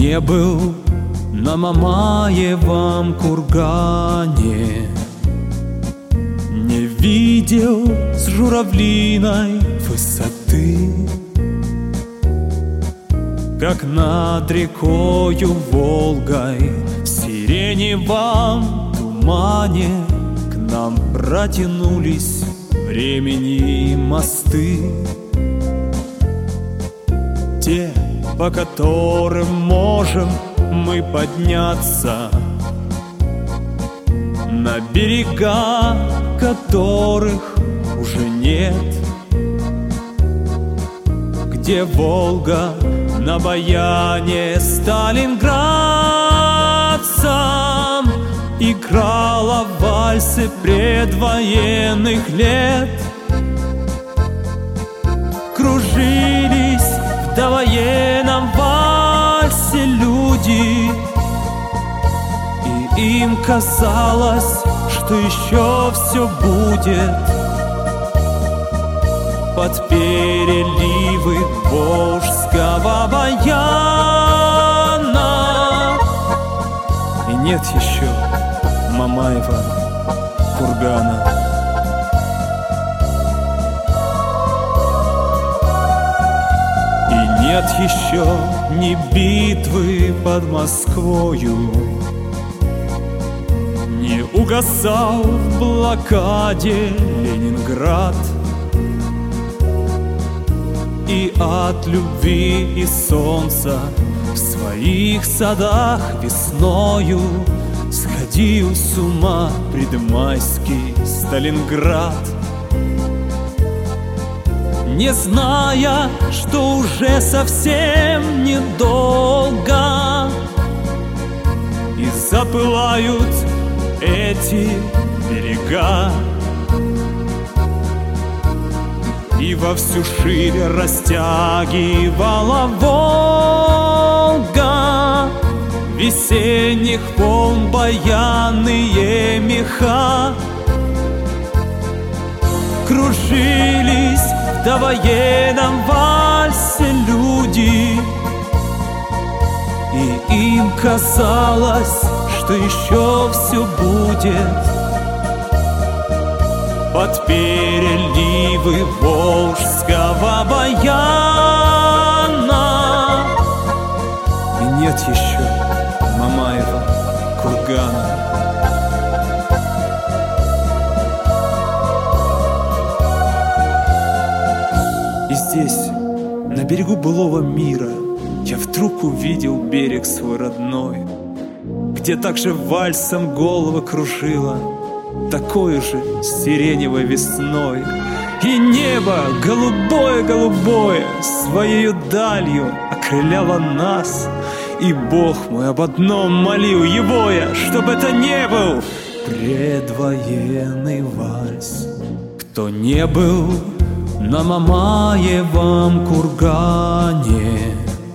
не был на Мамаевом кургане, не видел с журавлиной высоты, как над рекою Волгой в сиреневом тумане к нам протянулись времени мосты, те, по которым можем мы подняться, на берега которых уже нет, где Волга на баяне сталинградцам играла вальсы предвоенных лет. Кружились в довоенном вальсе люди, и им казалось, что еще все будет. Под переливы волжского баяна. И нет еще Мамаева кургана. И нет еще ни битвы под Москвою, не угасал в блокаде Ленинград. И от любви и солнца в своих садах весною сходил с ума предмайский Сталинград, не зная, что уже совсем недолго и запылают эти берега. И во всю ширь растягивала Волга весенних волн баянные меха. Кружились в довоенном вальсе люди, и им казалось, что еще все будет. Под переливы волжского баяна. И нет еще Мамаева кургана. И здесь, на берегу былого мира, я вдруг увидел берег свой родной, где также вальсом головы кружила такой же сиреневой весной. И небо голубое-голубое своею далью окрыляло нас. И Бог мой об одном молил его я, чтоб это не был предвоенный вальс. Кто не был на Мамаевом кургане,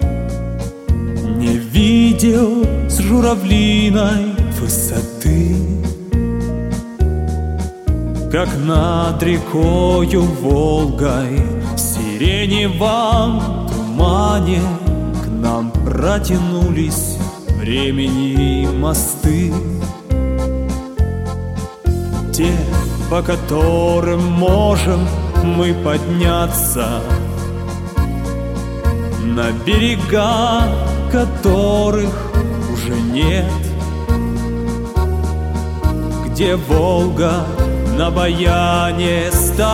не видел с журавлиной высоты, как над рекою Волгой в сиреневом тумане к нам протянулись времени мосты, те, по которым можем мы подняться, на берега которых уже нет, где Волга на баяне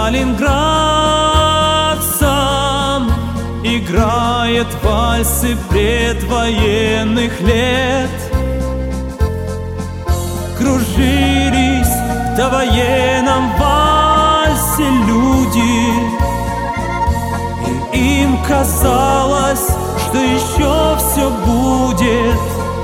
сталинградцам играет вальсы предвоенных лет. Кружились в довоенном вальсе люди, и им казалось, что еще все будет.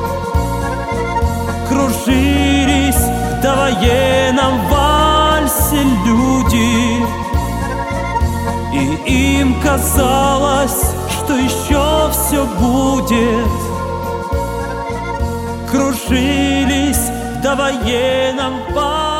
Кружились в довоенном вальсе люди, и им казалось, что еще все будет. Кружились в довоенном вальсе.